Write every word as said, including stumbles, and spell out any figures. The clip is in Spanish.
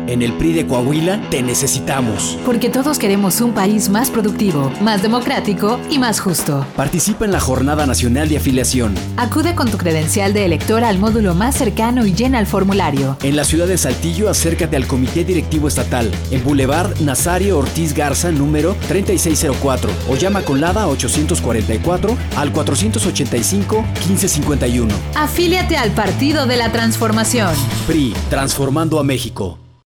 En el P R I de Coahuila te necesitamos. Porque todos queremos un país más productivo, más democrático y más justo. Participa en la Jornada Nacional de Afiliación. Acude con tu credencial de elector al módulo más cercano y llena el formulario. En la ciudad de Saltillo, acércate al Comité Directivo Estatal, en Boulevard Nazario Ortiz Garza, número treinta y seis cero cuatro, o llama con LADA ochocientos cuarenta y cuatro al cuatrocientos ochenta y cinco, quince cincuenta y uno. Afíliate al Partido de la Transformación. P R I, transformando a México.